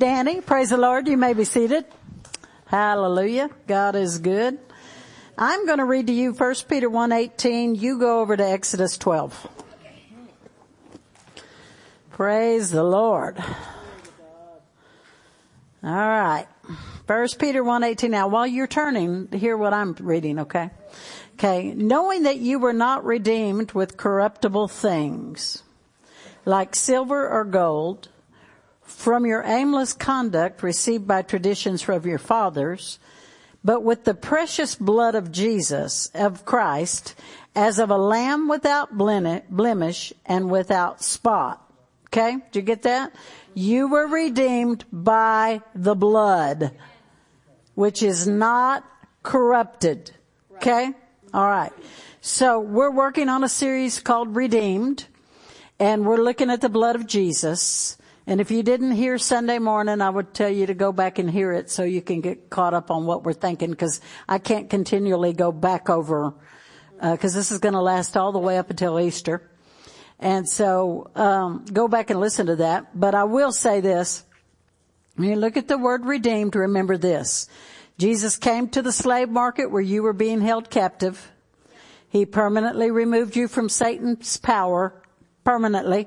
Danny. Praise the Lord. You may be seated. Hallelujah. God is good. I'm going to read to you 1 Peter 1:18. You go over to Exodus 12. Praise the Lord. All right. 1 Peter 1:18. Now, while you're turning, hear what I'm reading, okay? Okay. Knowing that you were not redeemed with corruptible things, like silver or gold, from your aimless conduct received by traditions from your fathers, but with the precious blood of Jesus, of Christ, as of a lamb without blemish and without spot. Okay? Did you get that? You were redeemed by the blood, which is not corrupted. Okay? All right. So we're working on a series called Redeemed, and we're looking at the blood of Jesus. And if you didn't hear Sunday morning, I would tell you to go back and hear it so you can get caught up on what we're thinking, because I can't continually go back over, because this is going to last all the way up until Easter. And so go back and listen to that. But I will say this. When you look at the word redeemed, remember this. Jesus came to the slave market where you were being held captive. He permanently removed you from Satan's power. Permanently.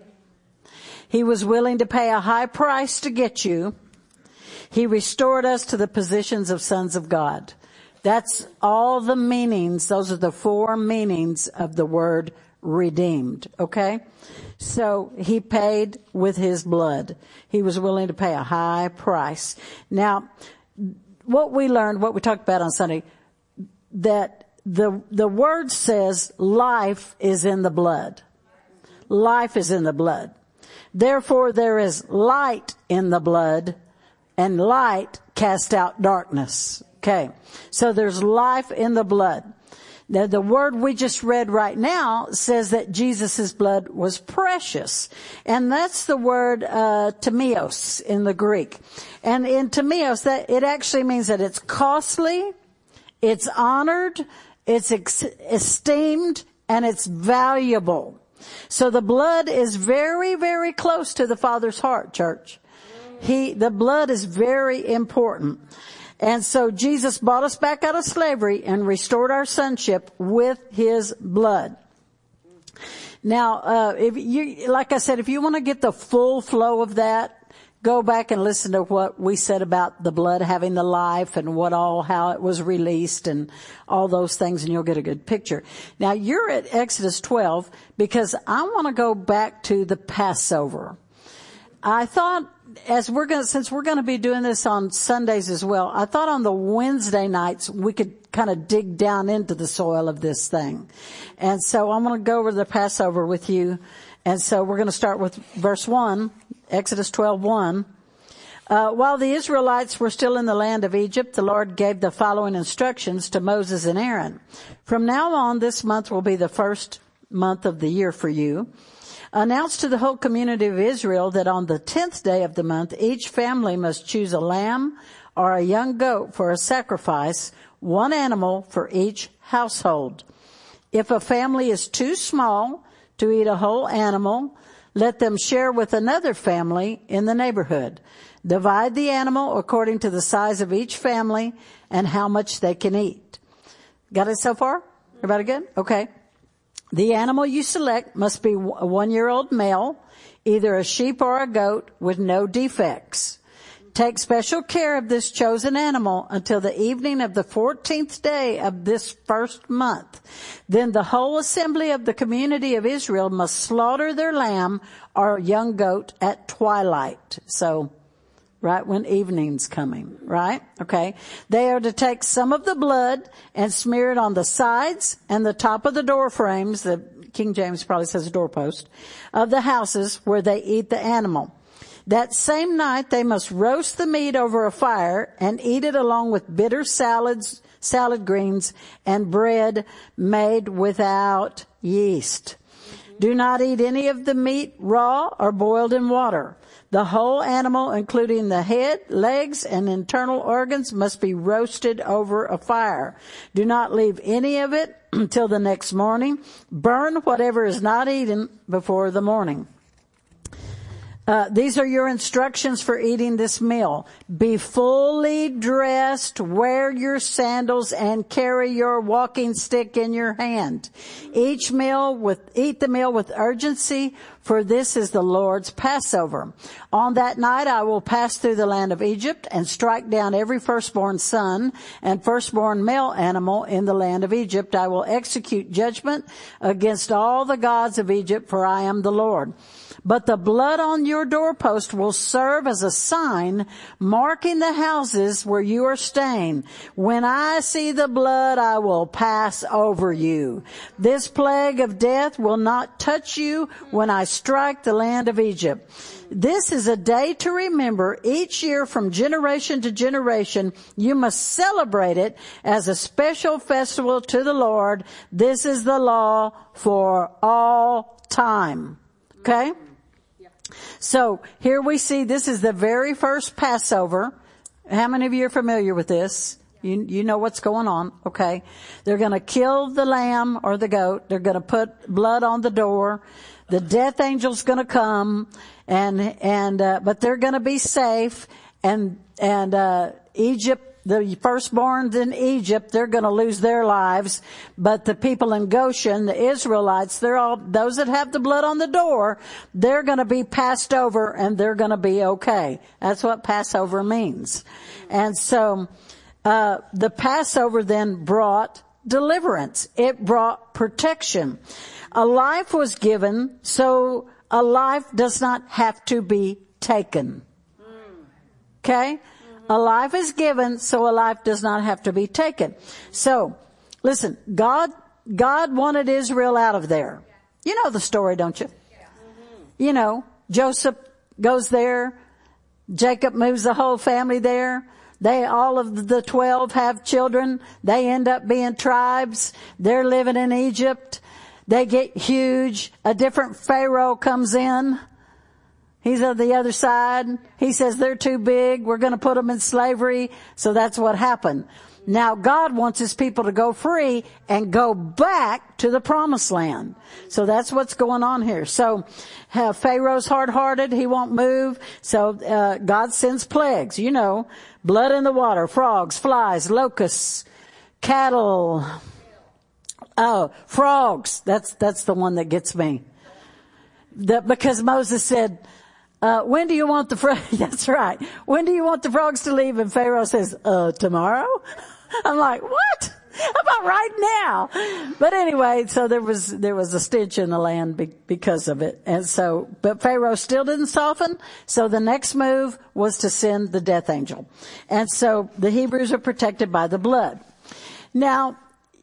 He was willing to pay a high price to get you. He restored us to the positions of sons of God. That's all the meanings. Those are the four meanings of the word redeemed. Okay? So he paid with his blood. He was willing to pay a high price. Now, what we learned, what we talked about on Sunday, that the word says life is in the blood. Life is in the blood. Therefore, there is light in the blood, and light casts out darkness. Okay. So there's life in the blood. Now, the word we just read right now says that Jesus' blood was precious. And that's the word, tamios in the Greek. And in tamios, that it actually means that it's costly, it's honored, it's esteemed, and it's valuable. So the blood is very, very close to the Father's heart, church. The blood is very important. And so Jesus bought us back out of slavery and restored our sonship with his blood. Now, like I said, if you want to get the full flow of that, go back and listen to what we said about the blood having the life and how it was released and all those things, and you'll get a good picture. Now, you're at Exodus 12 because I want to go back to the Passover. I thought since we're going to be doing this on Sundays as well, I thought on the Wednesday nights we could kind of dig down into the soil of this thing. And so I'm going to go over the Passover with you. And so we're going to start with verse 1, Exodus 12:1. While the Israelites were still in the land of Egypt, the Lord gave the following instructions to Moses and Aaron. From now on, this month will be the first month of the year for you. Announce to the whole community of Israel that on the 10th day of the month, each family must choose a lamb or a young goat for a sacrifice, one animal for each household. If a family is too small to eat a whole animal, let them share with another family in the neighborhood. Divide the animal according to the size of each family and how much they can eat. Got it so far? Everybody good? Okay. The animal you select must be a 1-year-old male, either a sheep or a goat with no defects. Take special care of this chosen animal until the evening of the 14th day of this first month. Then the whole assembly of the community of Israel must slaughter their lamb or young goat at twilight. So, right when evening's coming, right? Okay. They are to take some of the blood and smear it on the sides and the top of the door frames, the King James probably says doorpost, of the houses where they eat the animal. That same night they must roast the meat over a fire and eat it along with bitter salads, salad greens, and bread made without yeast. Do not eat any of the meat raw or boiled in water. The whole animal, including the head, legs, and internal organs, must be roasted over a fire. Do not leave any of it until the next morning. Burn whatever is not eaten before the morning. These are your instructions for eating this meal. Be fully dressed, wear your sandals, and carry your walking stick in your hand. Eat the meal with urgency, for this is the Lord's Passover. On that night I will pass through the land of Egypt and strike down every firstborn son and firstborn male animal in the land of Egypt. I will execute judgment against all the gods of Egypt, for I am the Lord. But the blood on your doorpost will serve as a sign marking the houses where you are staying. When I see the blood, I will pass over you. This plague of death will not touch you when I strike the land of Egypt. This is a day to remember each year from generation to generation. You must celebrate it as a special festival to the Lord. This is the law for all time. Okay? So here we see this is the very first Passover. How many of you are familiar with this? You know what's going on. Okay. They're going to kill the lamb or the goat. They're going to put blood on the door. The death angel's going to come but they're going to be safe. And Egypt, the firstborns in Egypt, they're going to lose their lives. But the people in Goshen, the Israelites, those that have the blood on the door, they're going to be passed over and they're going to be okay. That's what Passover means. And so, the Passover then brought deliverance. It brought protection. A life was given, so a life does not have to be taken. Okay? A life is given, so a life does not have to be taken. So, listen, God wanted Israel out of there. You know the story, don't you? You know, Joseph goes there. Jacob moves the whole family there. All of the 12 have children. They end up being tribes. They're living in Egypt. They get huge. A different Pharaoh comes in. He's on the other side. He says they're too big. We're going to put them in slavery. So that's what happened. Now God wants his people to go free and go back to the promised land. So that's what's going on here. So Pharaoh's hard-hearted. He won't move. So God sends plagues. You know, blood in the water, frogs, flies, locusts, cattle. Oh, frogs. That's the one that gets me. Because Moses said, when do you want the frogs? That's right. When do you want the frogs to leave? And Pharaoh says, tomorrow? I'm like, what? How about right now? But anyway, so there was a stench in the land because of it. And so, but Pharaoh still didn't soften. So the next move was to send the death angel. And so the Hebrews are protected by the blood. Now,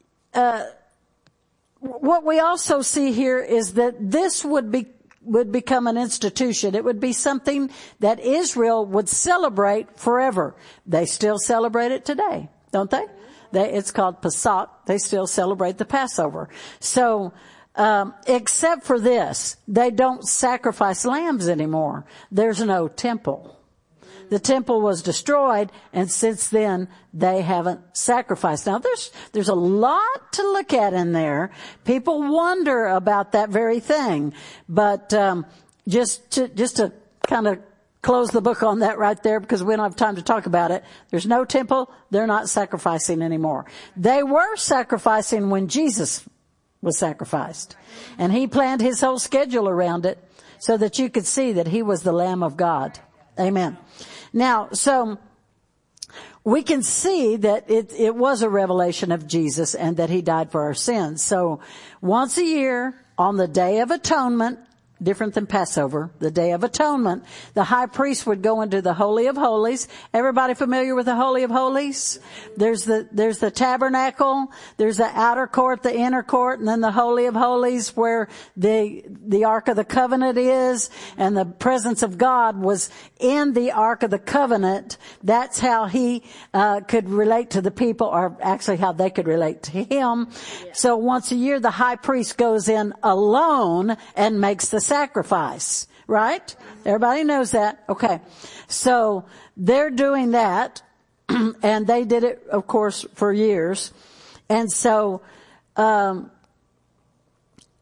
what we also see here is that this would become an institution. It would be something that Israel would celebrate forever. They still celebrate it today, don't they? It's called Pesach. They still celebrate the Passover. So, except for this, they don't sacrifice lambs anymore. There's no temple. The temple was destroyed, and since then they haven't sacrificed. Now there's a lot to look at in there. People wonder about that very thing, but just to kind of close the book on that right there, because we don't have time to talk about it. There's no temple. They're not sacrificing anymore. They were sacrificing when Jesus was sacrificed, and he planned his whole schedule around it so that you could see that he was the Lamb of God. Amen. Now, so we can see that it was a revelation of Jesus and that he died for our sins. So once a year on the Day of Atonement, different than Passover, the Day of Atonement, the high priest would go into the Holy of Holies. Everybody familiar with the Holy of Holies? There's the tabernacle, there's the outer court, the inner court, and then the Holy of Holies where the Ark of the Covenant is, and the presence of God was in the Ark of the Covenant. That's how he could relate to the people, or actually how they could relate to him. Yeah. So once a year the high priest goes in alone and makes the sacrifice, right? Everybody knows that. Okay. So they're doing that, and they did it, of course, for years. And so,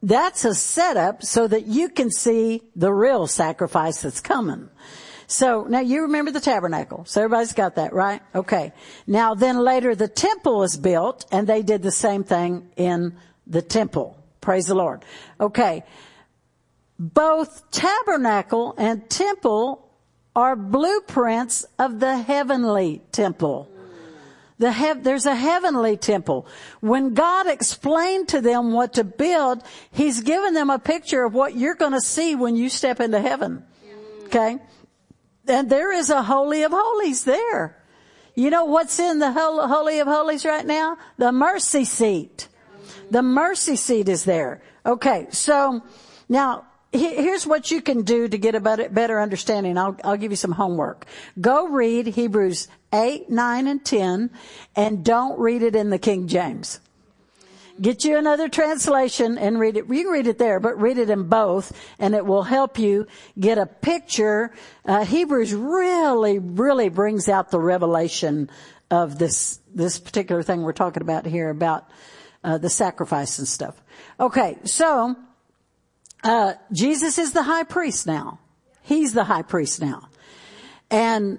that's a setup so that you can see the real sacrifice that's coming. So now you remember the tabernacle. So everybody's got that, right? Okay. Now then later the temple was built and they did the same thing in the temple. Praise the Lord. Okay. Both tabernacle and temple are blueprints of the heavenly temple. There's a heavenly temple. When God explained to them what to build, He's given them a picture of what you're going to see when you step into heaven. Okay? And there is a Holy of Holies there. You know what's in the Holy of Holies right now? The mercy seat. The mercy seat is there. Okay, so now here's what you can do to get a better understanding. I'll give you some homework. Go read Hebrews 8, 9, and 10, and don't read it in the King James. Get you another translation and read it. You can read it there, but read it in both, and it will help you get a picture. Hebrews really, really brings out the revelation of this particular thing we're talking about here, about the sacrifice and stuff. Okay, so Jesus is the high priest now. He's the high priest now. And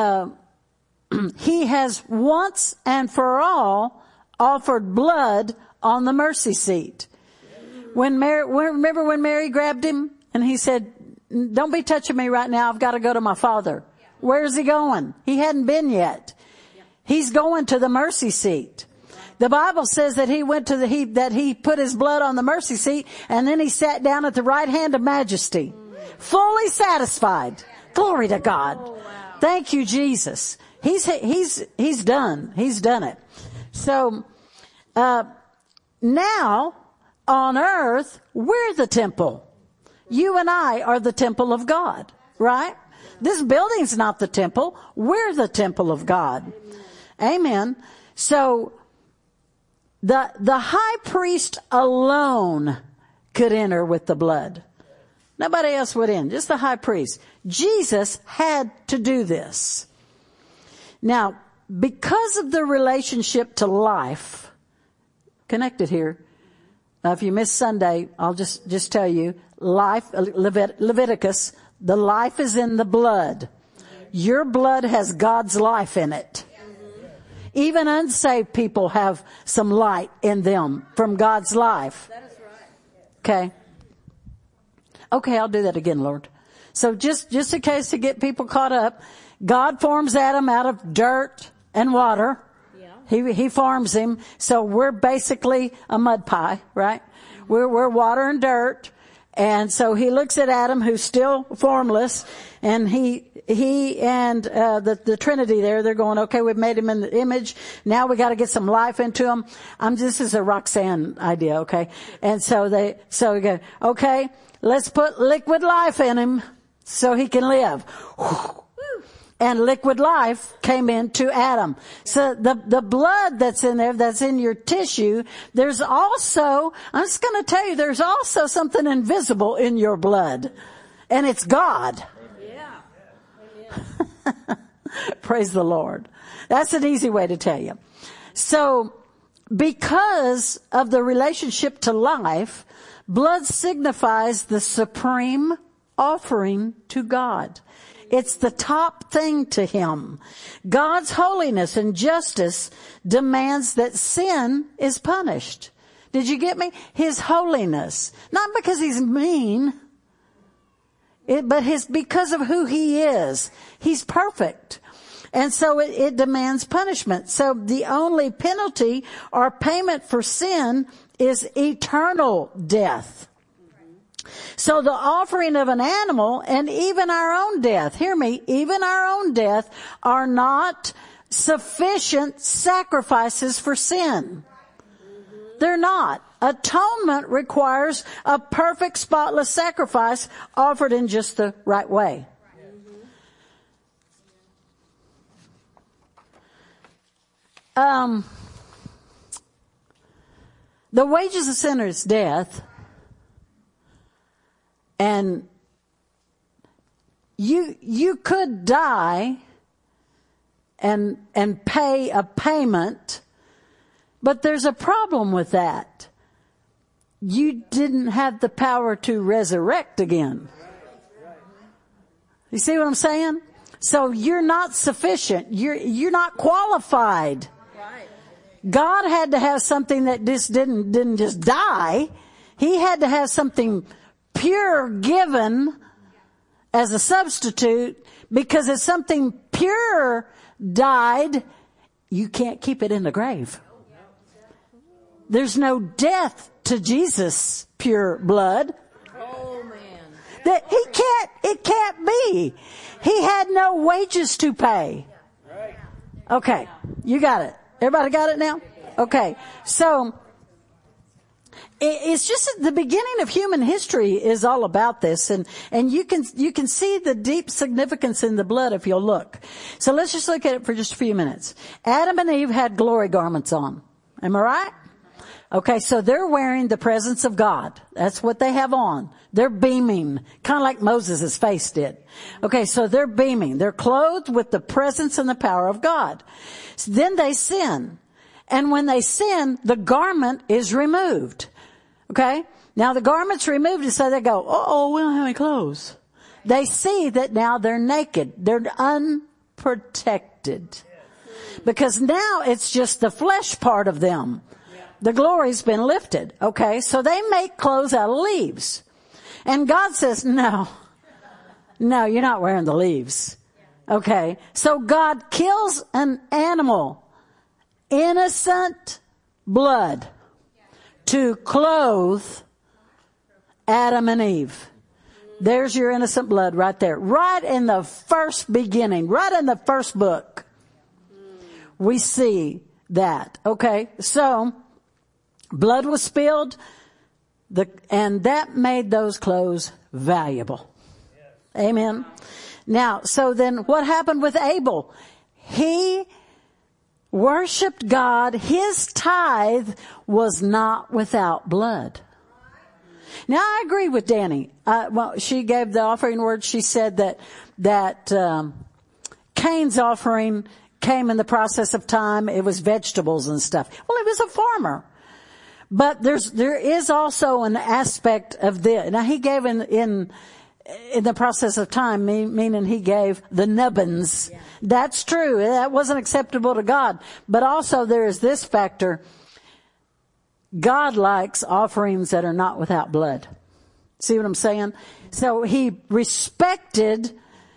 He has once and for all offered blood on the mercy seat. Remember when Mary grabbed him and he said, "Don't be touching me right now. I've got to go to my Father." Where's he going? He hadn't been yet. He's going to the mercy seat. The Bible says that he went to that he put his blood on the mercy seat and then he sat down at the right hand of majesty, fully satisfied. Glory to God. Thank you, Jesus. He's done. He's done it. So, now on earth, we're the temple. You and I are the temple of God, right? This building's not the temple. We're the temple of God. Amen. So, the high priest alone could enter with the blood. Nobody else would in, just the high priest. Jesus had to do this. Now, because of the relationship to life, connected here, if you missed Sunday, I'll just tell you, life, Leviticus, the life is in the blood. Your blood has God's life in it. Even unsaved people have some light in them from God's life. That is right. Okay, I'll do that again, Lord. So just in case to get people caught up, God forms Adam out of dirt and water. Yeah. He forms him. So we're basically a mud pie, right? We're water and dirt. And so he looks at Adam, who's still formless, and he and the Trinity there, they're going, okay, we've made him in the image. Now we got to get some life into him. This is a Roxanne idea, okay? And so we go, okay, let's put liquid life in him so he can live. And liquid life came into Adam. So the blood that's in there, that's in your tissue, there's also, I'm just going to tell you, there's also something invisible in your blood. And it's God. Yeah. Praise the Lord. That's an easy way to tell you. So, because of the relationship to life, blood signifies the supreme offering to God. It's the top thing to Him. God's holiness and justice demands that sin is punished. Did you get me? His holiness. Not because He's mean, but because of who He is. He's perfect. And so it demands punishment. So the only penalty or payment for sin is eternal death. So the offering of an animal and even our own death, hear me, even our own death are not sufficient sacrifices for sin. They're not. Atonement requires a perfect, spotless sacrifice offered in just the right way. The wages of sin is death. And you could die and pay a payment, but there's a problem with that. you didn't have the power to resurrect again. You see what I'm saying? So you're not sufficient. You're not qualified. God had to have something that just didn't just die. He had to have something pure given as a substitute, because if something pure died, you can't keep it in the grave. There's no death to Jesus' pure blood. Oh man. That it can't be. He had no wages to pay. Okay, you got it. Everybody got it now? Okay, so it's just the beginning of human history is all about this, and you can see the deep significance in the blood if you'll look. So let's just look at it for just a few minutes. Adam and Eve had glory garments on. Am I right? Okay, so they're wearing the presence of God. That's what they have on. They're beaming, kind of like Moses' face did. Okay, so they're beaming. They're clothed with the presence and the power of God. So then they sin. And when they sin, the garment is removed. Okay? Now the garment's removed, and so they go, oh, we don't have any clothes. They see that now they're naked. They're unprotected. Because now it's just the flesh part of them. The glory's been lifted. Okay? So they make clothes out of leaves. And God says, no, you're not wearing the leaves. Okay? So God kills an animal, innocent blood, to clothe Adam and Eve. There's your innocent blood right there. Right in the first beginning, right in the first book, we see that. Okay? So blood was spilled, and that made those clothes valuable. Amen. Now, so then what happened with Abel? He worshiped God. His tithe was not without blood. Now, I agree with Danny. She gave the offering word. She said that Cain's offering came in the process of time. It was vegetables and stuff. Well, he was a farmer. But there is also an aspect of this. Now, he gave in the process of time, meaning he gave the nubbins. Yeah. That's true. That wasn't acceptable to God. But also there is this factor. God likes offerings that are not without blood. See what I'm saying? So he respected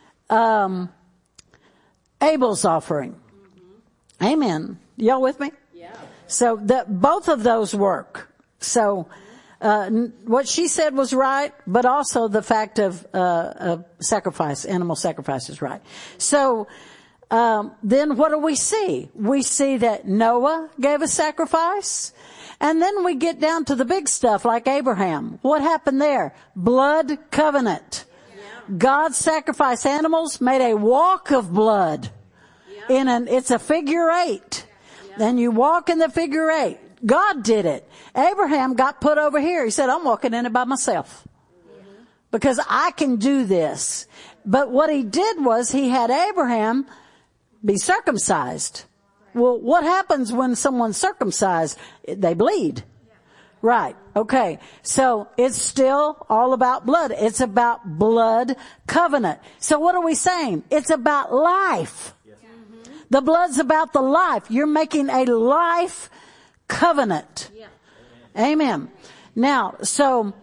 Abel's offering. Mm-hmm. Amen. Y'all with me? Yeah. So both of those work. So what she said was right, but also the fact of sacrifice, animal sacrifice is right. So then what do we see? We see that Noah gave a sacrifice, and then we get down to the big stuff like Abraham. What happened there? Blood covenant. Yeah. God sacrificed animals, made a walk of blood. Yeah. It's a figure 8. Then you walk in the figure 8. God did it. Abraham got put over here. He said, I'm walking in it by myself. Because I can do this. But what he did was he had Abraham be circumcised. Well, what happens when someone's circumcised? They bleed. Right. Okay. So it's still all about blood. It's about blood covenant. So what are we saying? It's about life. The blood's about the life. You're making a life covenant. Yeah. Amen. Now, so,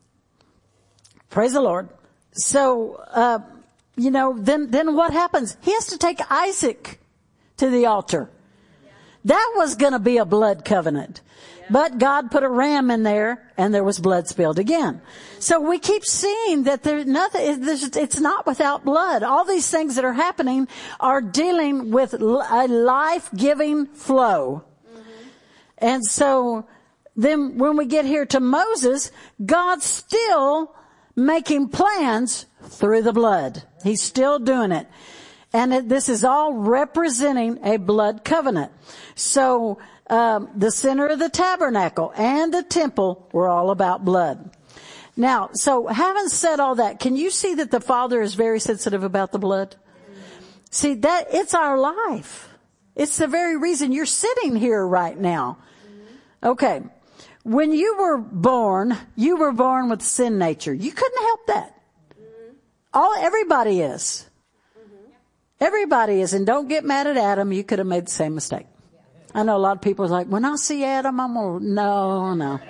praise the Lord. So, then what happens? He has to take Isaac to the altar. That was going to be a blood covenant. But God put a ram in there, and there was blood spilled again. So we keep seeing that it's not without blood. All these things that are happening are dealing with a life-giving flow. Mm-hmm. And so then when we get here to Moses, God's still making plans through the blood. He's still doing it. And this is all representing a blood covenant. So the center of the tabernacle and the temple were all about blood. Now, so having said all that, can you see that the Father is very sensitive about the blood? See, that it's our life. It's the very reason you're sitting here right now. Okay. when you were born with sin nature. You couldn't help that. Everybody is. Everybody is. And don't get mad at Adam. You could have made the same mistake. I know a lot of people are like, when I see Adam, I'm going to, no.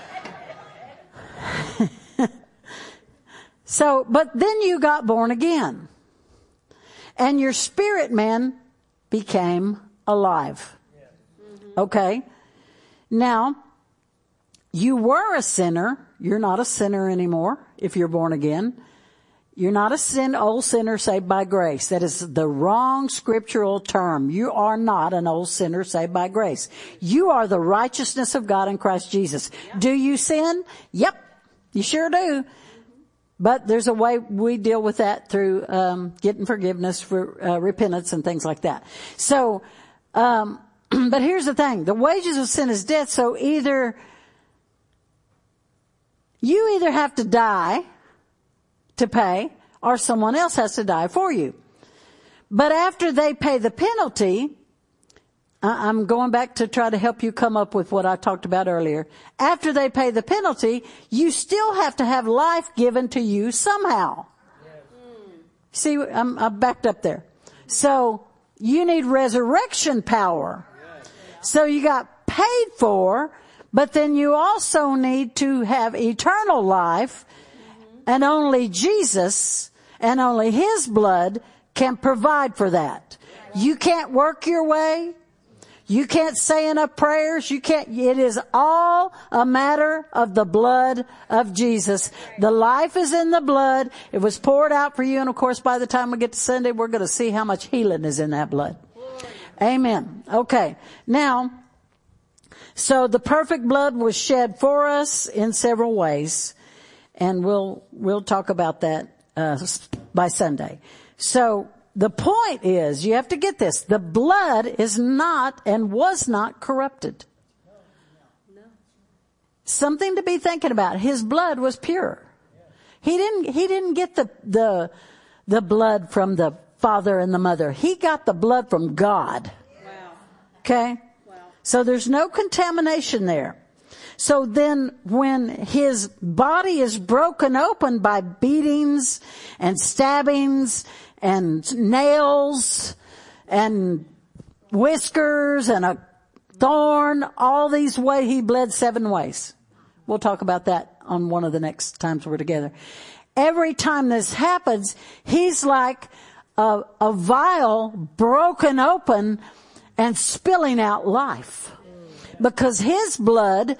So, but then you got born again. And your spirit man became alive. Okay? Now, you were a sinner. You're not a sinner anymore if you're born again. You're not a old sinner saved by grace. That is the wrong scriptural term. You are not an old sinner saved by grace. You are the righteousness of God in Christ Jesus. Do you sin? Yep, you sure do. But there's a way we deal with that through getting forgiveness for repentance and things like that. So, but here's the thing. The wages of sin is death. So you either have to die to pay, or someone else has to die for you. But after they pay the penalty, I'm going back to try to help you come up with what I talked about earlier. After they pay the penalty, you still have to have life given to you somehow. See, I'm backed up there. So you need resurrection power. So you got paid for, but then you also need to have eternal life. And only Jesus and only His blood can provide for that. You can't work your way. You can't say enough prayers. It is all a matter of the blood of Jesus. The life is in the blood. It was poured out for you. And of course, by the time we get to Sunday, we're going to see how much healing is in that blood. Amen. Okay. Now, so the perfect blood was shed for us in several ways. And we'll talk about that, by Sunday. So, the point is, you have to get this. The blood is not and was not corrupted. No. Something to be thinking about. His blood was pure. He didn't get the blood from the father and the mother. He got the blood from God. Wow. Okay? Wow. So there's no contamination there. So then when his body is broken open by beatings and stabbings and nails and whiskers and a thorn, all these ways, he bled 7 ways. We'll talk about that on one of the next times we're together. Every time this happens, he's like a vial broken open and spilling out life. Because his blood,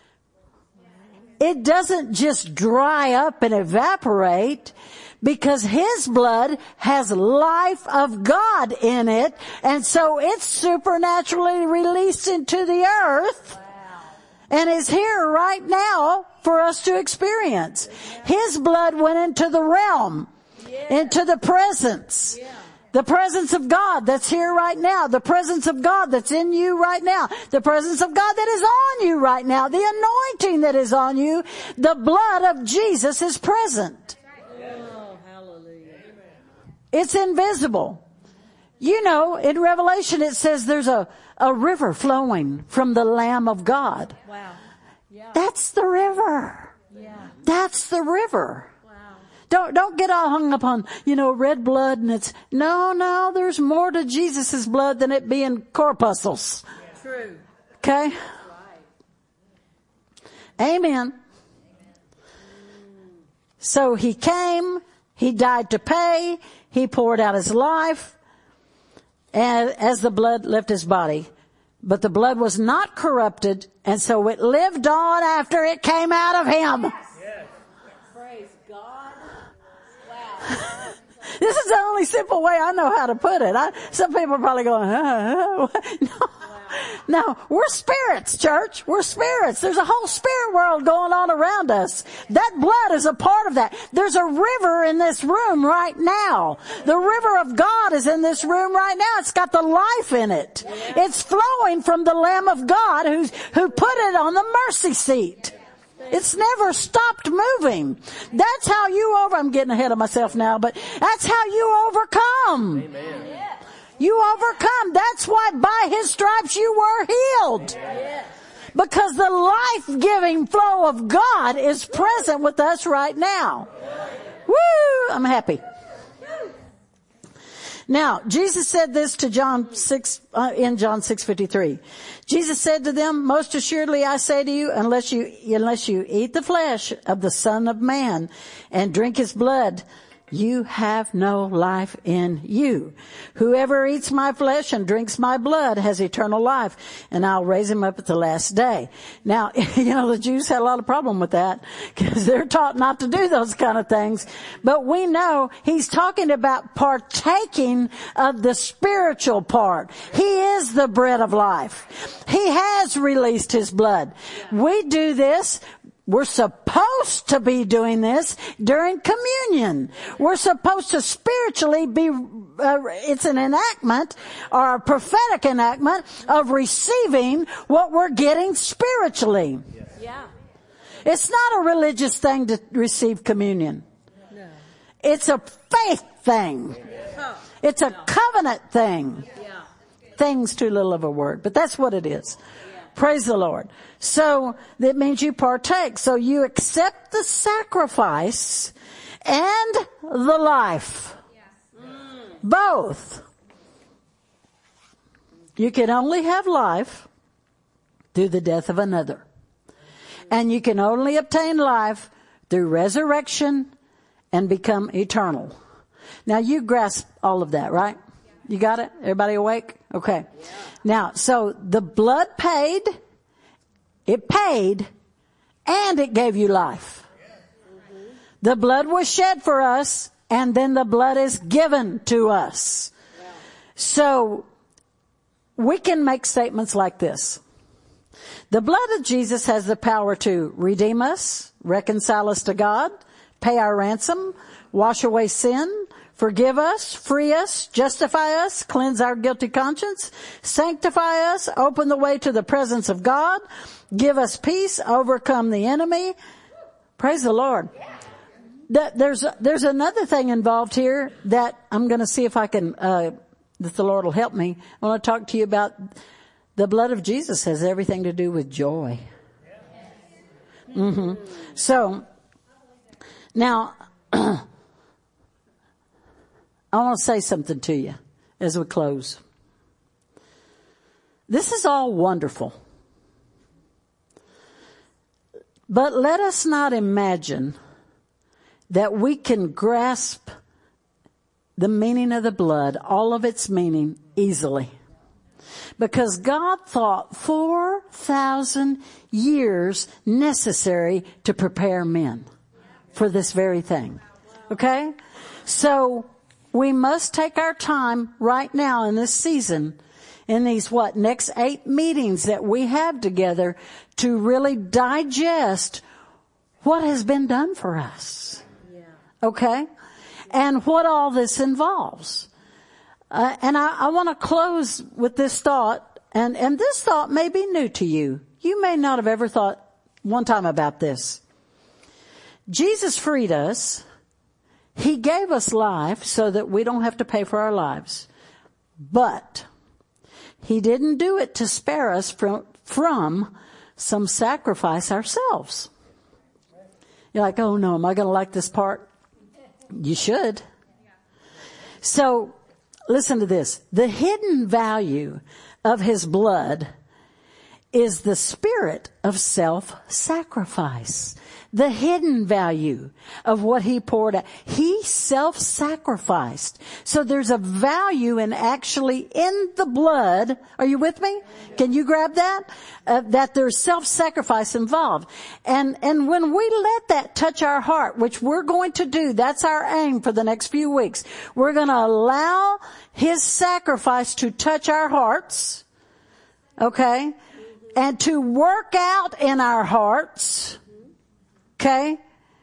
it doesn't just dry up and evaporate, because his blood has life of God in it, and so it's supernaturally released into the earth. Wow. And is here right now for us to experience. His blood went into the realm, into the presence. The presence of God that's here right now. The presence of God that's in you right now. The presence of God that is on you right now. The anointing that is on you. The blood of Jesus is present. Oh, hallelujah. It's invisible. You know, in Revelation it says there's a river flowing from the Lamb of God. Wow. Yeah. That's the river. Yeah. That's the river. Don't get all hung up on, red blood and it's, no, there's more to Jesus' blood than it being corpuscles. Yeah. True. Okay? Right. Amen. So he came, he died to pay, he poured out his life, and as the blood left his body. But the blood was not corrupted, and so it lived on after it came out of him. Yes. Yes. Praise God. This is the only simple way I know how to put it. Some people are probably going, No, we're spirits, church. We're spirits. There's a whole spirit world going on around us. That blood is a part of that. There's a river in this room right now. The river of God is in this room right now. It's got the life in it. It's flowing from the Lamb of God who put it on the mercy seat. It's never stopped moving. That's how I'm getting ahead of myself now, but that's how you overcome. Amen. You overcome. That's why by his stripes you were healed. Yes. Because the life-giving flow of God is present with us right now. Woo! I'm happy. Now, Jesus said this to John 6, in John 6:53. Jesus said to them, most assuredly I say to you, unless you eat the flesh of the Son of Man and drink his blood, you have no life in you. Whoever eats my flesh and drinks my blood has eternal life, and I'll raise him up at the last day. Now, the Jews had a lot of problem with that because they're taught not to do those kind of things. But we know he's talking about partaking of the spiritual part. He is the bread of life. He has released his blood. We do this. We're supposed to be doing this during communion. We're supposed to spiritually be, it's an enactment or a prophetic enactment of receiving what we're getting spiritually. Yeah. It's not a religious thing to receive communion. No. It's a faith thing. It's a covenant thing. Yeah. Thing's too little of a word, but that's what it is. Praise the Lord. So that means you partake. So you accept the sacrifice and the life. Both. You can only have life through the death of another. And you can only obtain life through resurrection and become eternal. Now you grasp all of that, right? You got it? Everybody awake? Okay. Now, so the blood paid, and it gave you life. The blood was shed for us, and then the blood is given to us. So we can make statements like this. The blood of Jesus has the power to redeem us, reconcile us to God, pay our ransom, wash away sin, forgive us, free us, justify us, cleanse our guilty conscience, sanctify us, open the way to the presence of God, give us peace, overcome the enemy. Praise the Lord. There's another thing involved here that I'm going to see if I can, that the Lord will help me. I want to talk to you about the blood of Jesus has everything to do with joy. So, now, I want to say something to you as we close. This is all wonderful. But let us not imagine that we can grasp the meaning of the blood, all of its meaning, easily. Because God thought 4,000 years necessary to prepare men for this very thing. Okay? So, we must take our time right now in this season, in these next 8 meetings that we have together to really digest what has been done for us. Okay? And what all this involves. And I want to close with this thought, and this thought may be new to you. You may not have ever thought one time about this. Jesus freed us. He gave us life so that we don't have to pay for our lives. But he didn't do it to spare us from some sacrifice ourselves. You're like, oh no, am I going to like this part? You should. So, listen to this. The hidden value of his blood is the spirit of self-sacrifice. The hidden value of what he poured out. He self-sacrificed. So there's a value in actually in the blood. Are you with me? Can you grab that? That there's self-sacrifice involved. And when we let that touch our heart, which we're going to do, that's our aim for the next few weeks. We're going to allow his sacrifice to touch our hearts. Okay? And to work out in our hearts. Okay?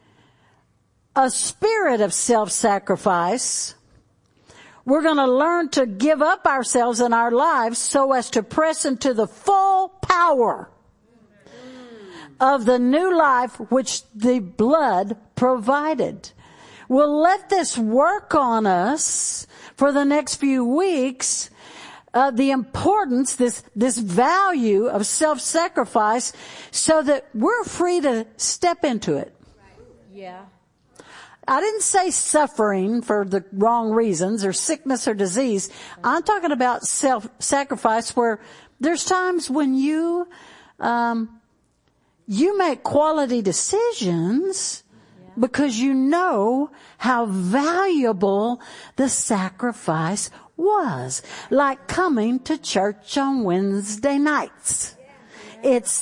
A spirit of self-sacrifice. We're going to learn to give up ourselves and our lives so as to press into the full power of the new life which the blood provided. We'll let this work on us for the next few weeks, the importance, this value of self-sacrifice, so that we're free to step into it. Yeah. I didn't say suffering for the wrong reasons or sickness or disease. I'm talking about self-sacrifice where there's times when you make quality decisions because you know how valuable the sacrifice was. Like coming to church on Wednesday nights. It's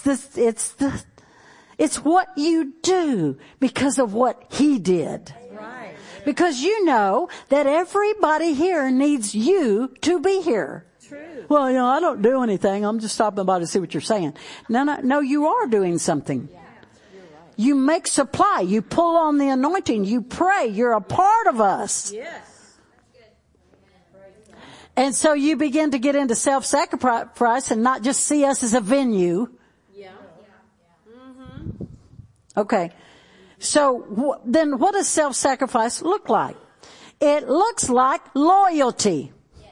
what you do because of what he did. Right. Because you know that everybody here needs you to be here. True. Well, I don't do anything. I'm just stopping by to see what you're saying. No, you are doing something. Yeah. You're right. You make supply. You pull on the anointing. You pray. You're a part of us. Yes. And so you begin to get into self-sacrifice and not just see us as a venue. Yeah. Okay. So then what does self-sacrifice look like? It looks like loyalty.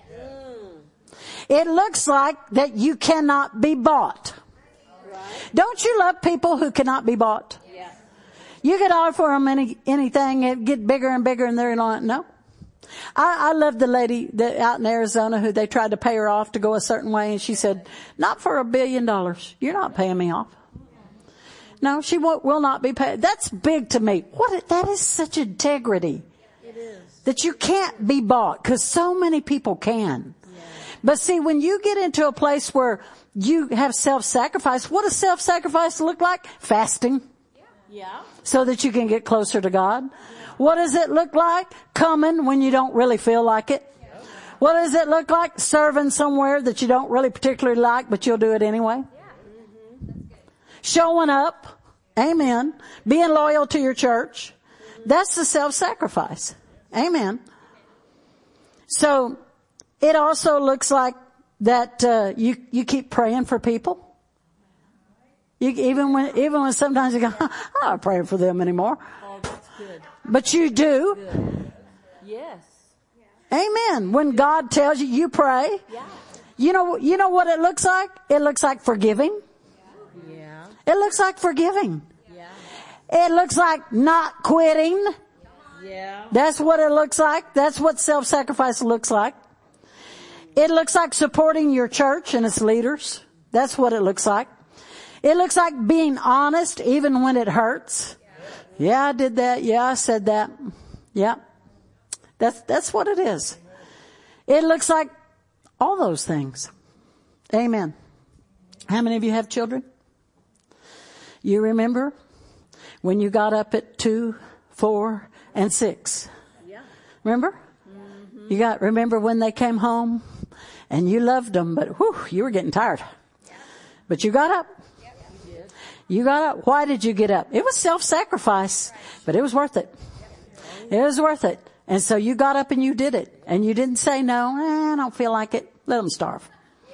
It looks like that you cannot be bought. Don't you love people who cannot be bought? Yeah. You could offer them anything, it get bigger and bigger, and they're like, no. I love the lady out in Arizona who they tried to pay her off to go a certain way, and she said, not for $1 billion. You're not paying me off. No, she will not be paid. That's big to me. That is such integrity. It is. That you can't be bought, because so many people can. Yeah. But see, when you get into a place where you have self-sacrifice, what does self-sacrifice look like? Fasting. Yeah. So that you can get closer to God. What does it look like? Coming when you don't really feel like it. What does it look like? Serving somewhere that you don't really particularly like, but you'll do it anyway. Showing up. Amen. Being loyal to your church. That's the self-sacrifice. Amen. So it also looks like that you keep praying for people. Even when sometimes you go, I'm not praying for them anymore. Oh, that's good. But you do. Good. Yes. Amen. When God tells you, you pray. Yeah. You know what it looks like? It looks like forgiving. Yeah. It looks like forgiving. Yeah. It looks like not quitting. Yeah. That's what it looks like. That's what self-sacrifice looks like. It looks like supporting your church and its leaders. That's what it looks like. It looks like being honest even when it hurts. Yeah, I did that. Yeah, I said that. Yeah. That's what it is. It looks like all those things. Amen. How many of you have children? You remember when you got up at 2, 4, and 6? Yeah. Remember? Mm-hmm. Remember when they came home and you loved them, but you were getting tired. But you got up. You got up. Why did you get up? It was self-sacrifice, but it was worth it. It was worth it. And so you got up and you did it. And you didn't say, no, I don't feel like it. Let them starve.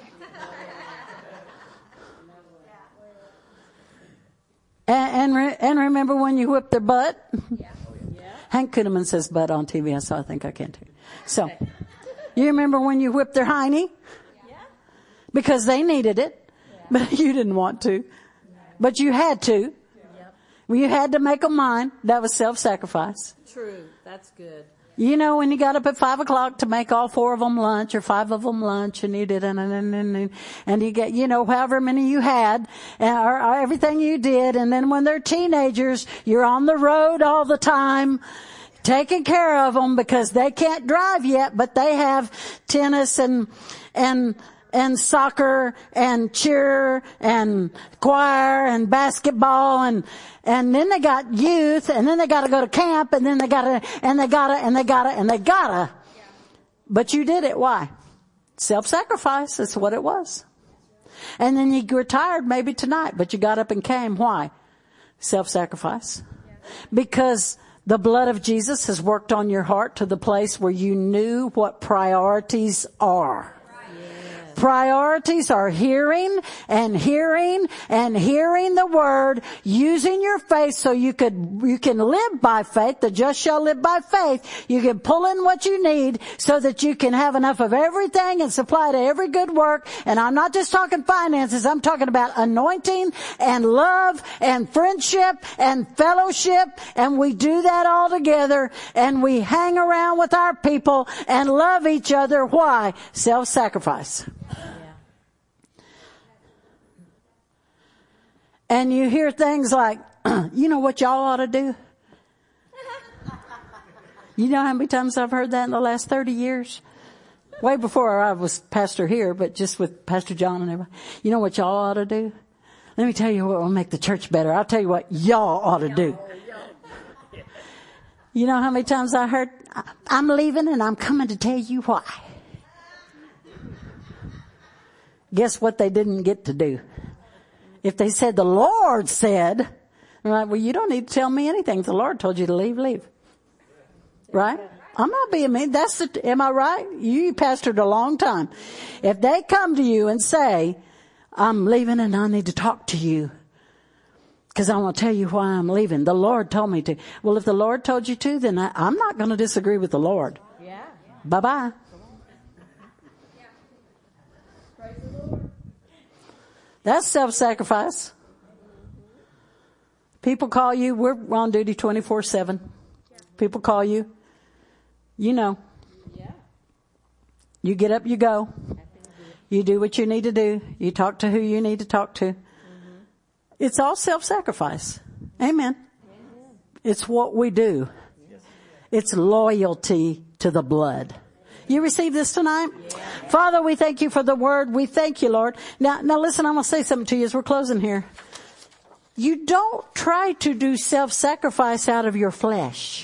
And remember when you whipped their butt? Hank Kuhneman says butt on TV, so I think I can too. So, you remember when you whipped their hiney? Because they needed it, but you didn't want to. But you had to. Yep. You had to make them mine. That was self-sacrifice. True. That's good. You know, when you got up at 5 o'clock to make all 4 of them lunch or 5 of them lunch, and you did, and you get, however many you had, or everything you did, and then when they're teenagers, you're on the road all the time, taking care of them because they can't drive yet, but they have tennis and soccer and cheer and choir and basketball and then they got youth and then they got to go to camp and then they gotta. But you did it. Why? Self-sacrifice. That's what it was. And then you were tired maybe tonight, but you got up and came. Why? Self-sacrifice. Because the blood of Jesus has worked on your heart to the place where you knew what priorities are. priorities are hearing and hearing and hearing the word, using your faith so you can live by faith. The just shall live by faith. You can pull in what you need so that you can have enough of everything and supply to every good work. And I'm not just talking finances. I'm talking about anointing and love and friendship and fellowship. And we do that all together, and we hang around with our people and love each other. Why? Self-sacrifice. And you hear things like, you know what y'all ought to do? You know how many times I've heard that in the last 30 years? Way before I was pastor here, but just with Pastor John and everybody. You know what y'all ought to do? Let me tell you what will make the church better. I'll tell you what y'all ought to do. You know how many times I heard, I'm leaving and I'm coming to tell you why. Guess what they didn't get to do? If they said the Lord said, I'm like, well, you don't need to tell me anything. If the Lord told you to leave, leave. Right? I'm not being mean. Am I right? You pastored a long time. If they come to you and say, I'm leaving and I need to talk to you because I want to tell you why I'm leaving. The Lord told me to. Well, if the Lord told you to, then I'm not going to disagree with the Lord. Yeah. Bye-bye. That's self-sacrifice. People call you, we're on duty 24/7. People call you, you know. You get up, you go. You do what you need to do. You talk to who you need to talk to. It's all self-sacrifice. Amen. It's what we do. It's loyalty to the blood. You receive this tonight? Yeah. Father, we thank you for the word. We thank you, Lord. Now listen, I'm going to say something to you as we're closing here. You don't try to do self-sacrifice out of your flesh.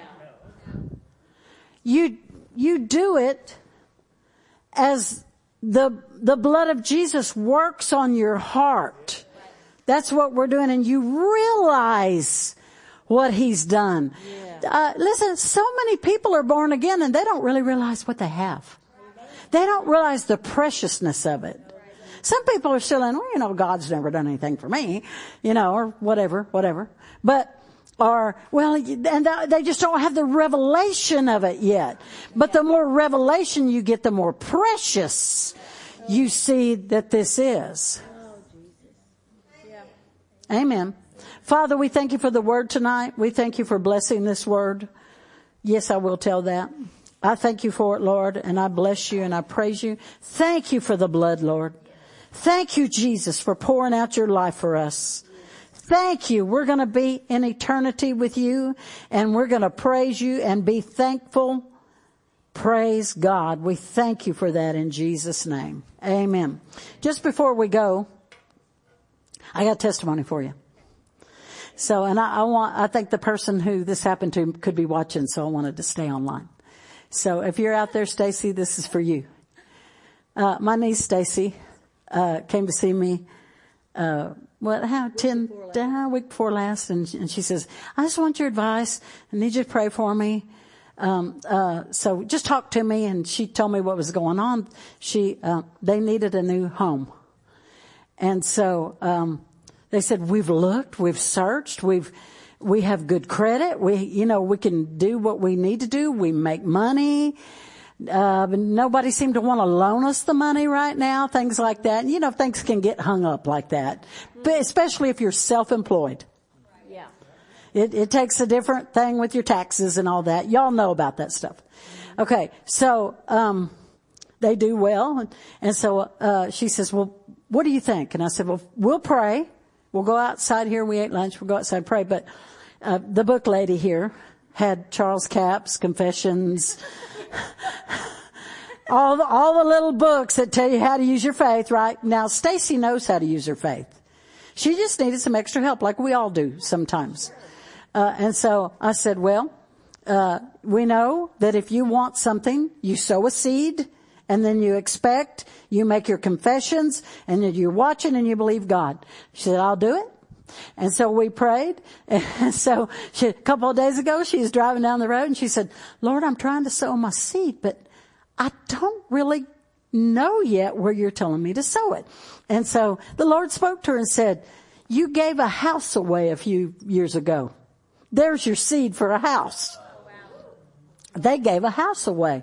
You do it as the blood of Jesus works on your heart. That's what we're doing. And you realize what he's done. Listen, so many people are born again and they don't really realize what they have. They don't realize the preciousness of it. Some people are still in, well, you know, God's never done anything for me, you know, or whatever. But, and they just don't have the revelation of it yet. But the more revelation you get, the more precious you see that this is. Amen. Father, we thank you for the word tonight. We thank you for blessing this word. Yes, I will tell that. I thank you for it, Lord, and I bless you and I praise you. Thank you for the blood, Lord. Thank you, Jesus, for pouring out your life for us. Thank you. We're going to be in eternity with you, and we're going to praise you and be thankful. Praise God. We thank you for that in Jesus' name. Amen. Just before we go, I got a testimony for you. So, and I think the person who this happened to could be watching, so I wanted to stay online. So if you're out there, Stacy, this is for you. My niece Stacy, came to see me, week before last, and she says, I just want your advice. I need you to pray for me. So just talk to me. And she told me what was going on. They needed a new home. And so, they said, we've looked, we've searched, we have good credit. We can do what we need to do. We make money. But nobody seemed to want to loan us the money right now, things like that. You know, things can get hung up like that, but especially if you're self-employed. Yeah. It takes a different thing with your taxes and all that. Y'all know about that stuff. Okay. So, they do well. And so, she says, well, what do you think? And I said, well, we'll pray. We'll go outside here. We ate lunch. We'll go outside and pray. But, the book lady here had Charles Capps, Confessions, all the little books that tell you how to use your faith, right? Now, Stacy knows how to use her faith. She just needed some extra help like we all do sometimes. And so I said, well, we know that if you want something, you sow a seed and then you expect, you make your confessions and then you're watching and you believe God. She said, I'll do it. And so we prayed. And so a couple of days ago, she was driving down the road and she said, Lord, I'm trying to sow my seed, but I don't really know yet where you're telling me to sow it. And so the Lord spoke to her and said, you gave a house away a few years ago. There's your seed for a house. They gave a house away.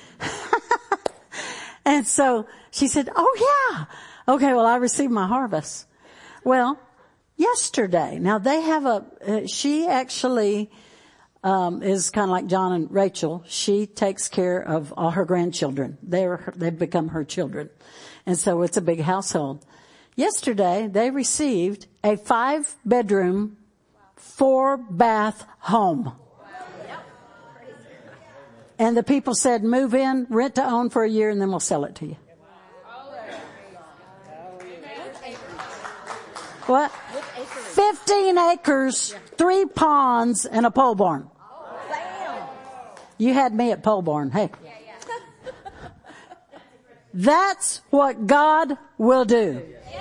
And so she said, oh yeah. Okay, well, I received my harvest. Well, yesterday, now they have she actually is kind of like John and Rachel. She takes care of all her grandchildren. They've become her children. And so it's a big household. Yesterday, they received a 5-bedroom, 4-bath home. And the people said, move in, rent to own for a year, and then we'll sell it to you. What? 15 acres, 3 ponds, and a pole barn. You had me at pole barn. Hey. That's what God will do.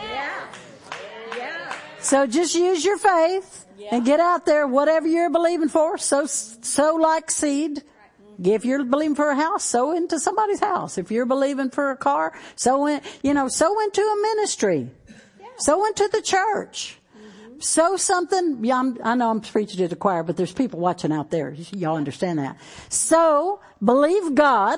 So just use your faith and get out there, whatever you're believing for. Sow like seed. If you're believing for a house, sow into somebody's house. If you're believing for a car, sow into a ministry. Sow into the church. Sow something. Yeah, I know I'm preaching to the choir, but there's people watching out there. Y'all understand that. So believe God.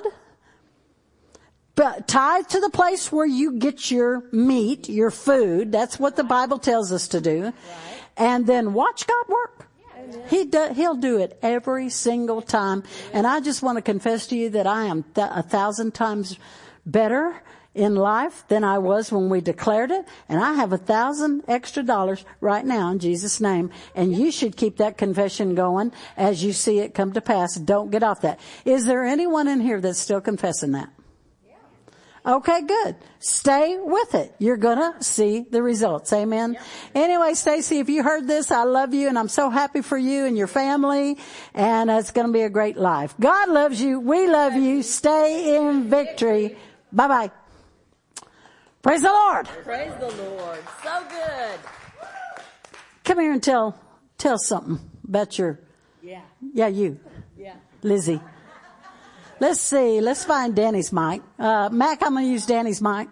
But tithe to the place where you get your meat, your food. That's what the Bible tells us to do. Right. And then watch God work. He'll do it every single time. And I just want to confess to you that I am 1,000 times better in life than I was when we declared it. And I have $1,000 extra right now in Jesus' name. And you should keep that confession going as you see it come to pass. Don't get off that. Is there anyone in here that's still confessing that? Okay, good. Stay with it. You're gonna see the results. Amen. Yep. Anyway, Stacy, if you heard this, I love you and I'm so happy for you and your family, and it's gonna be a great life. God loves you. We love you. Stay in victory. Bye bye. Praise the Lord. Praise the Lord. So good. Come here and tell something about you. Lizzie. Let's see. Let's find Danny's mic. Mac, I'm going to use Danny's mic.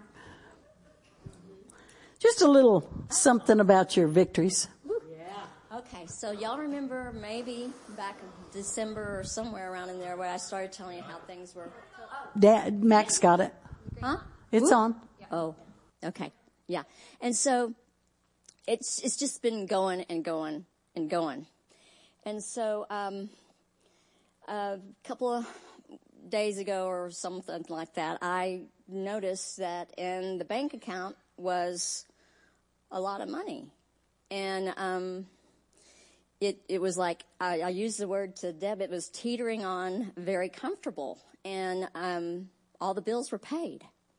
Just a little something about your victories. Yeah. Okay, so y'all remember maybe back in December or somewhere around in there where I started telling you how things were. Mac's got it. Huh? It's on. Oh, okay. Yeah. And so it's just been going and going and going. And so a couple of days ago or something like that, I noticed that in the bank account was a lot of money. And it was like, I used the word to Deb, it was teetering on very comfortable. And all the bills were paid.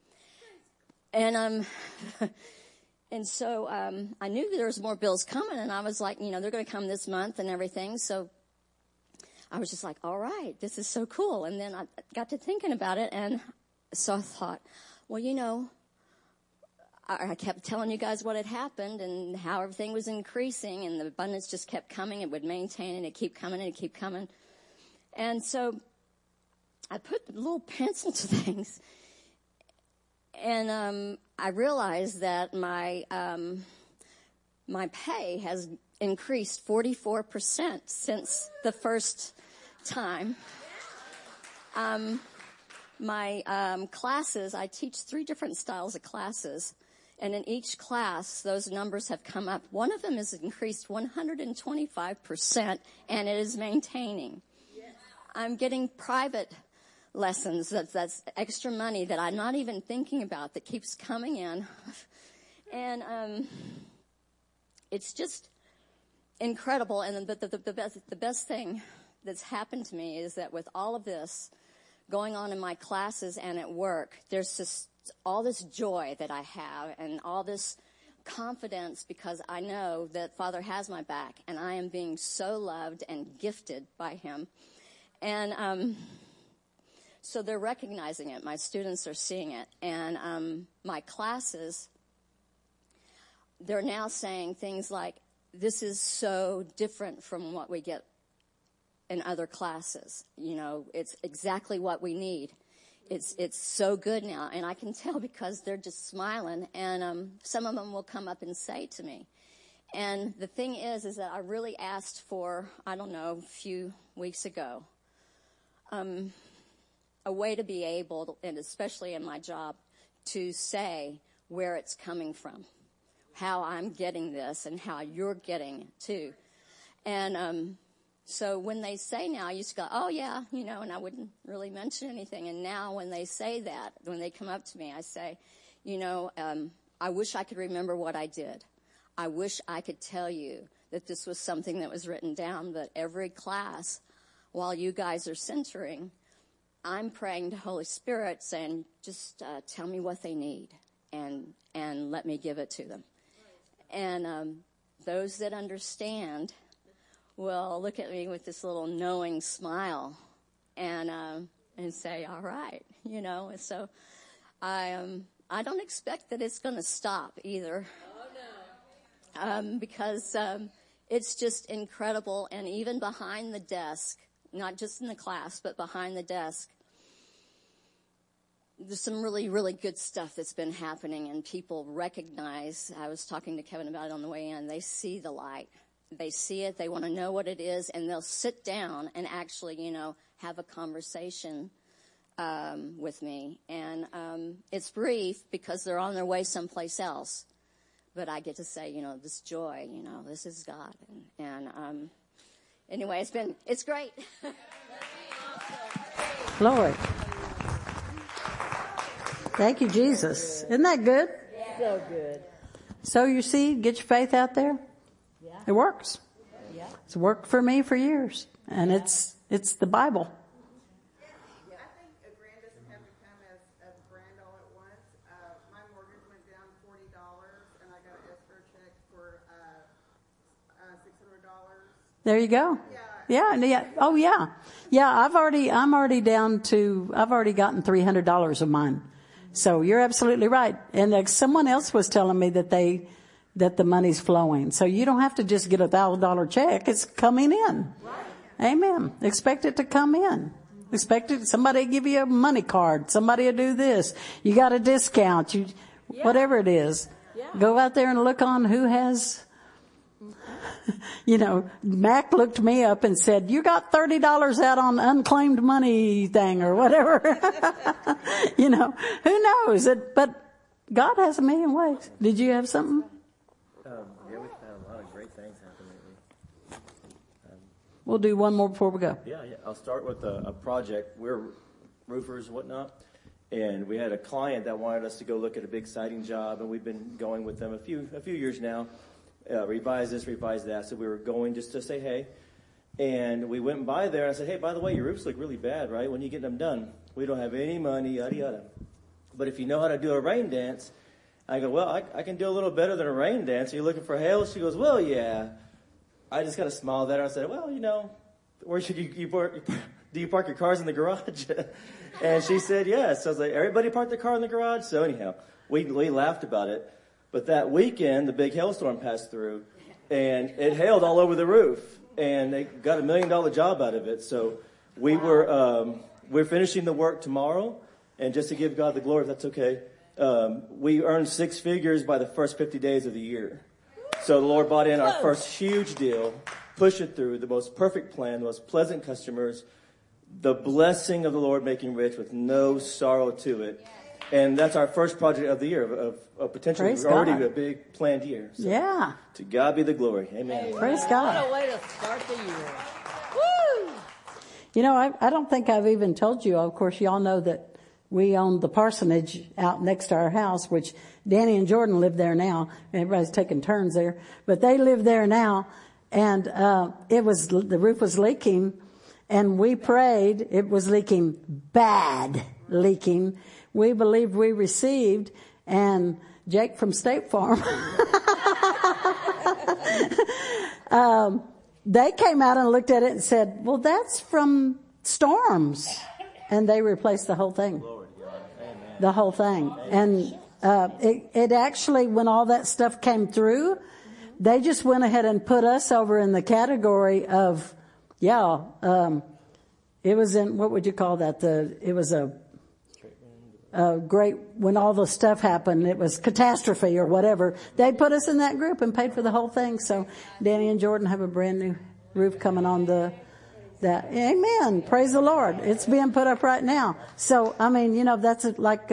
And and so I knew that there was more bills coming, and I was like, they're going to come this month and everything. So I was just like, all right, this is so cool. And then I got to thinking about it, and so I thought, well, I kept telling you guys what had happened and how everything was increasing, and the abundance just kept coming. It would maintain, and it'd keep coming, and it'd keep coming. And so I put little pencil to things, and I realized that my pay has increased 44% since the first time. My classes, I teach 3 different styles of classes, and in each class, those numbers have come up. One of them has increased 125%, and it is maintaining. I'm getting private lessons, that's extra money that I'm not even thinking about, that keeps coming in. And it's just incredible. And the best thing that's happened to me is that with all of this going on in my classes and at work, there's just all this joy that I have and all this confidence, because I know that Father has my back and I am being so loved and gifted by Him. And so they're recognizing it. My students are seeing it. And my classes, they're now saying things like, this is so different from what we get in other classes. It's exactly what we need. it's so good now. And I can tell because they're just smiling. And some of them will come up and say to me. And the thing is that I really asked for, I don't know, a few weeks ago, a way to be able, and especially in my job, to say where it's coming from, how I'm getting this and how you're getting it too. And so when they say now, I used to go, oh yeah, and I wouldn't really mention anything. And now when they say that, when they come up to me, I say, I wish I could remember what I did. I wish I could tell you that this was something that was written down, but every class, while you guys are centering, I'm praying to Holy Spirit saying, just tell me what they need and let me give it to them. And those that understand will look at me with this little knowing smile and say, all right, And so I don't expect that it's going to stop either. Because it's just incredible. And even behind the desk, not just in the class, but behind the desk, there's some really, really good stuff that's been happening, and people recognize, I was talking to Kevin about it on the way in, they see the light. They see it, they want to know what it is, and they'll sit down and actually, have a conversation with me. And it's brief because they're on their way someplace else. But I get to say, this joy, this is God. And anyway, it's great. Glory. Thank you, Jesus. Isn't that good? Yeah. So good. Sow your seed, get your faith out there. Yeah. It works. Yeah. It's worked for me for years. And it's the Bible. I think a grant doesn't have to come as a grant all at once. My mortgage went down $40, and I got an escrow check for $600. There you go. Yeah. Oh yeah. Yeah, I've already gotten $300 of mine. So you're absolutely right. And someone else was telling me that the money's flowing. So you don't have to just get $1,000 check. It's coming in. Right. Amen. Expect it to come in. Expect it. Somebody give you a money card. Somebody will do this. You got a discount. Whatever it is. Yeah. Go out there and look on who has. Mac looked me up and said, you got $30 out on unclaimed money thing or whatever. Who knows it, but God has a million ways. Did you have something? Yeah, we've had a lot of great things happen lately. We'll do one more before we go. Yeah. I'll start with a project. We're roofers and whatnot. And we had a client that wanted us to go look at a big siding job, and we've been going with them a few years now. Revise this, revise that. So we were going just to say hey. And we went by there and I said, hey, by the way, your roofs look really bad, right? When you get them done, we don't have any money, yada, yada. But if you know how to do a rain dance, I go, well, I can do a little better than a rain dance. Are you looking for hail? She goes, well, yeah. I just kind of smiled at her. I said, well, where should you park? Do you park your cars in the garage? And she said, yes. So I was like, everybody park their car in the garage? So anyhow, we laughed about it. But that weekend, the big hailstorm passed through, and it hailed all over the roof, and they got $1 million job out of it. So we're finishing the work tomorrow, and just to give God the glory, if that's okay, we earned 6 figures by the first 50 days of the year. So the Lord brought in our first huge deal, push it through, the most perfect plan, the most pleasant customers, the blessing of the Lord making rich with no sorrow to it. And that's our first project of the year, of potentially already a big planned year. So yeah. To God be the glory. Amen. Praise God. What a way to start the year. Woo! I don't think I've even told you, of course, y'all know that we own the parsonage out next to our house, which Danny and Jordan live there now. Everybody's taking turns there. But they live there now. And the roof was leaking. And we prayed. It was leaking, bad leaking. We believed we received, and Jake from State Farm, they came out and looked at it and said, well, that's from storms. And they replaced the whole thing. The whole thing. And it actually, when all that stuff came through, they just went ahead and put us over in the category of, it was in, what would you call that? It was a great, when all the stuff happened, it was catastrophe or whatever, they put us in that group and paid for the whole thing. So Danny and Jordan have a brand new roof coming on that. Amen. Praise the Lord. It's being put up right now. So, I mean, you know, that's like,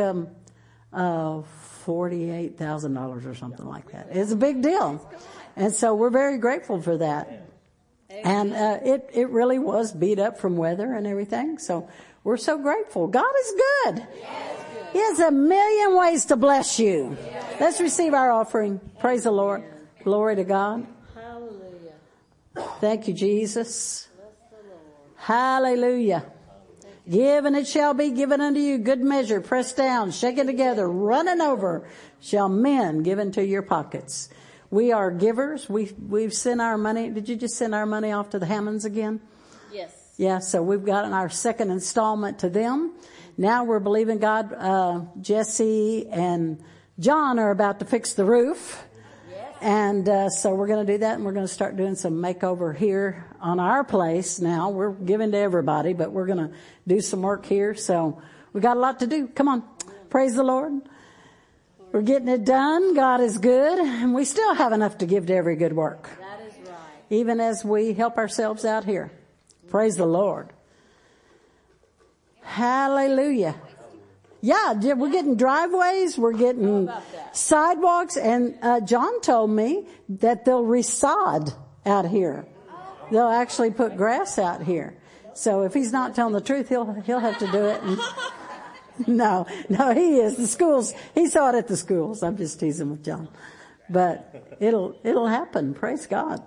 $48,000 or something like that. It's a big deal. And so we're very grateful for that. And, it really was beat up from weather and everything. So we're so grateful. God is good. He has a million ways to bless you. Let's receive our offering. Praise the Lord. Glory to God. Hallelujah. Thank you, Jesus. Hallelujah. Give and it shall be given unto you. Good measure, pressed down, shaken together, running over, shall men give into your pockets. We are givers. We've sent our money. Did you just send our money off to the Hammonds again? Yes. Yeah, so we've gotten our second installment to them. Now we're believing God. Jesse and John are about to fix the roof. Yes. And so we're going to do that, and we're going to start doing some makeover here on our place now. We're giving to everybody, but we're going to do some work here. So we got a lot to do. Come on. Praise the Lord. We're getting it done. God is good, and we still have enough to give to every good work. That is right. Even as we help ourselves out here. Praise the Lord. Hallelujah. Yeah, we're getting driveways, we're getting sidewalks, and John told me that they'll resod out here. They'll actually put grass out here. So if he's not telling the truth, he'll have to do it. And no, he is. The schools, he saw it at the schools. I'm just teasing with John. But it'll happen. Praise God.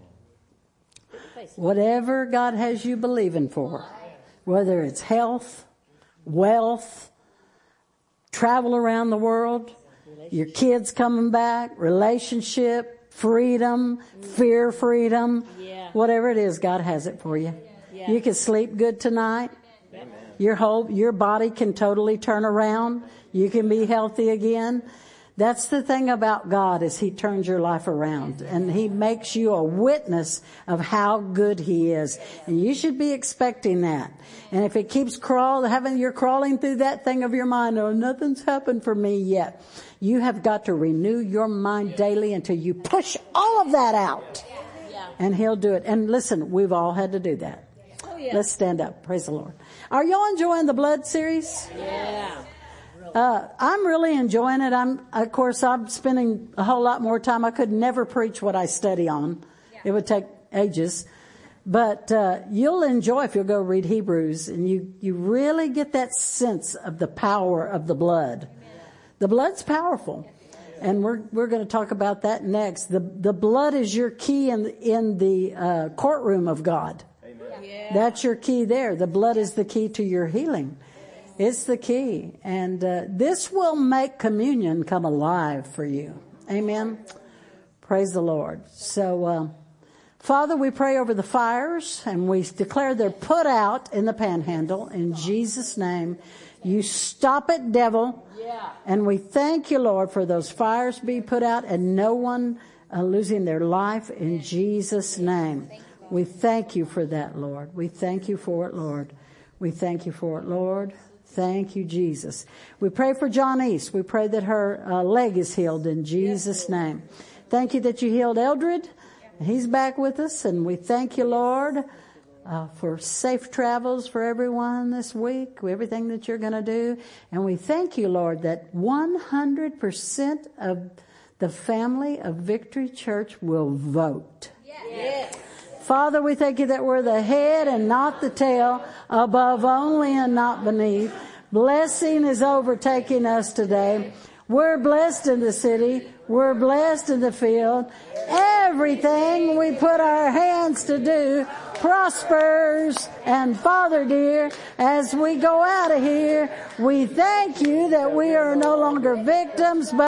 Whatever God has you believing for, whether it's health, wealth, travel around the world, your kids coming back, relationship, freedom, fear freedom, whatever it is, God has it for you. You can sleep good tonight. Your body can totally turn around. You can be healthy again. That's the thing about God, is He turns your life around and He makes you a witness of how good He is. And you should be expecting that. And if it keeps you're crawling through that thing of your mind, oh, nothing's happened for me yet. You have got to renew your mind daily until you push all of that out. And He'll do it. And listen, we've all had to do that. Let's stand up. Praise the Lord. Are y'all enjoying the blood series? Yeah. I'm really enjoying it. I'm spending a whole lot more time. I could never preach what I study on. It would take ages. But, you'll enjoy if you'll go read Hebrews, and you really get that sense of the power of the blood. The blood's powerful. And we're going to talk about that next. The blood is your key in the courtroom of God. That's your key there. The blood is the key to your healing. It's the key. And this will make communion come alive for you. Amen. Praise the Lord. So, Father, we pray over the fires, and we declare they're put out in the Panhandle in Jesus' name. You stop it, devil. And we thank you, Lord, for those fires being put out and no one losing their life in Jesus' name. We thank you for that, Lord. We thank you for it, Lord. We thank you for it, Lord. Thank you, Jesus. We pray for Johnnice. We pray that her leg is healed in Jesus' name. Thank you that you healed Eldred. He's back with us, and we thank you, Lord, for safe travels for everyone this week, everything that you're going to do. And we thank you, Lord, that 100% of the family of Victory Church will vote. Yes. Father, we thank you that we're the head and not the tail, above only and not beneath. Blessing is overtaking us today. We're blessed in the city. We're blessed in the field. Everything we put our hands to do prospers. And Father dear, as we go out of here, we thank you that we are no longer victims, but